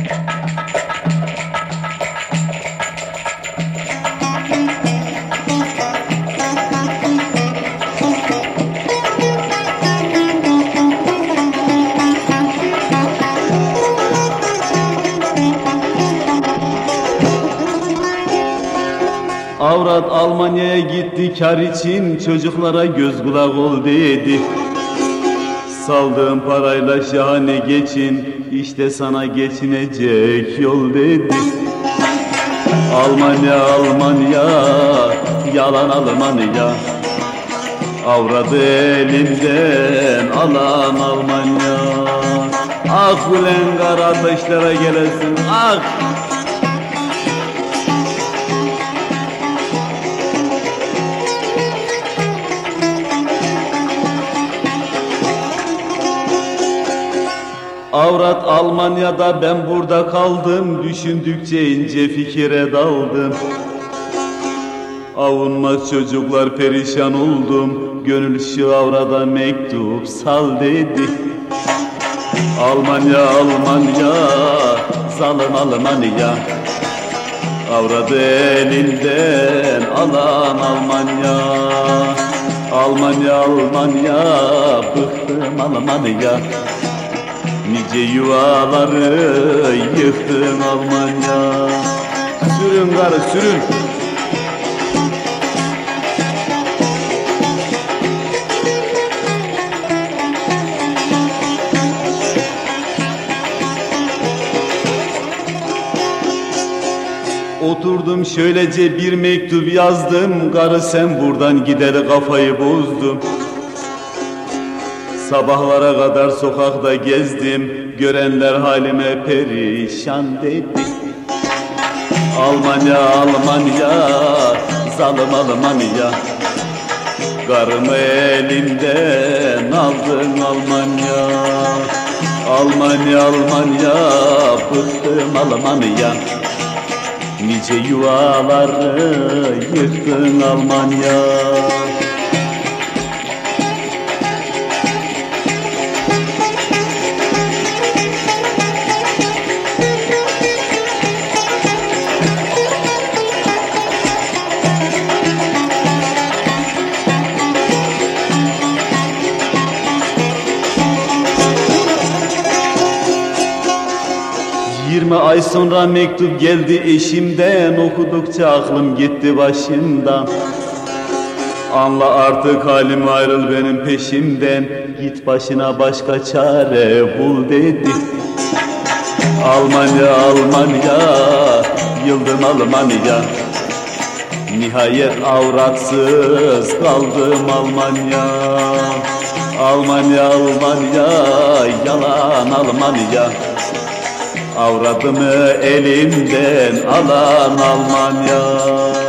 Avrat Almanya'ya gitti kar için, çocuklara göz kulak ol dedi. Saldığım parayla şahane geçin, işte sana geçinecek yol dedi. Almanya, Almanya, yalan Almanya, avradı elinden alan Almanya. Ah ulen kardeşlere gelesin, ah! Avrat Almanya'da, ben burada kaldım. Düşündükçe ince fikire daldım. Avunmaz çocuklar perişan oldum. Gönül şu avrada mektup sal dedi. Almanya, Almanya, zalim Almanya, avradı elinden alan Almanya. Almanya, Almanya, bıktım Almanya, nice yuvaları yıktın Almanya. Sürün karı sürün. Oturdum şöylece bir mektup yazdım. Karı sen buradan gider kafayı bozdum. Sabahlara kadar sokakta gezdim. Görenler halime perişan dedi. Almanya, Almanya, zalim Almanya, karımı elimden aldın Almanya. Almanya, Almanya, bıktım Almanya, nice yuvaları yıktın Almanya. 20 ay sonra mektup geldi eşimden. Okudukça aklım gitti başımdan. Anla artık halim, ayrıl benim peşimden. Git başına başka çare bul dedi. Almanya, Almanya, yıldım Almanya, nihayet avratsız kaldım Almanya. Almanya, Almanya, yalan Almanya, avradımı elimden alan Almanya.